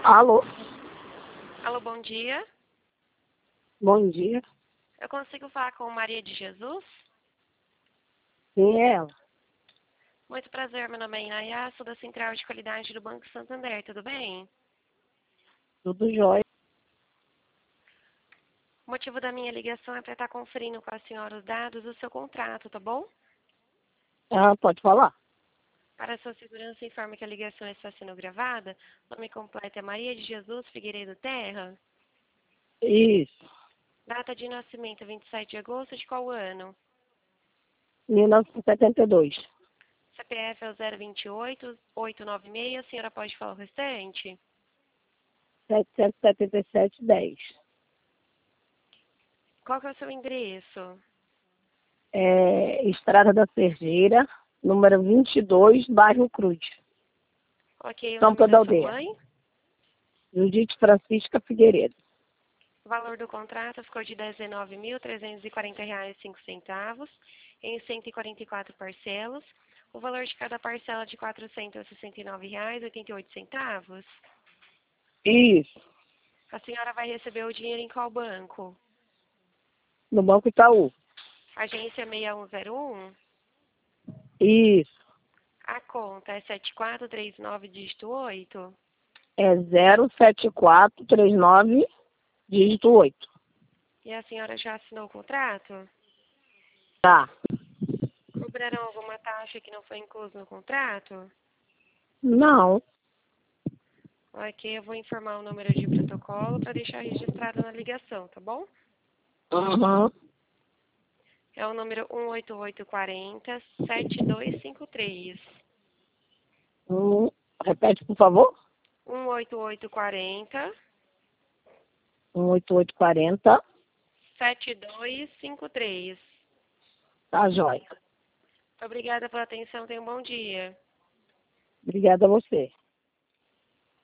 Alô? Alô, bom dia. Bom dia. Eu consigo falar com Maria de Jesus? Quem é ela? Muito prazer, meu nome é Inaya, sou da Central de Qualidade do Banco Santander, tudo bem? Tudo jóia. O motivo da minha ligação é para estar conferindo com a senhora os dados do seu contrato, tá bom? Ah, pode falar? Para a sua segurança, informe que a ligação está sendo gravada. O nome completo é Maria de Jesus Figueiredo Terra. Isso. Data de nascimento, 27 de agosto de qual ano? 1972. CPF é o 028-896, a senhora pode falar o restante? 777-10. Qual que é o seu endereço? Estrada da Sergeira, número 22, bairro Cruz. Ok, o nome Campo da da sua Aldeia. mãe? Judite Francisca Figueiredo. O valor do contrato ficou de R$ 19.340,05 em 144 parcelas. O valor de cada parcela de R$ 469,88. Isso. A senhora vai receber o dinheiro em qual banco? No Banco Itaú. Agência 6101. Isso. A conta é 7439, dígito 8. É 07439, dígito 8. E a senhora já assinou o contrato? Tá. Cobrarão alguma taxa que não foi inclusa no contrato? Não. Ok, eu vou informar o número de protocolo para deixar registrado na ligação, tá bom? Uhum. É o número 18840-7253. Repete, por favor. 18840-7253. 18840. Tá jóia. Obrigada pela atenção, tenha um bom dia. Obrigada a você.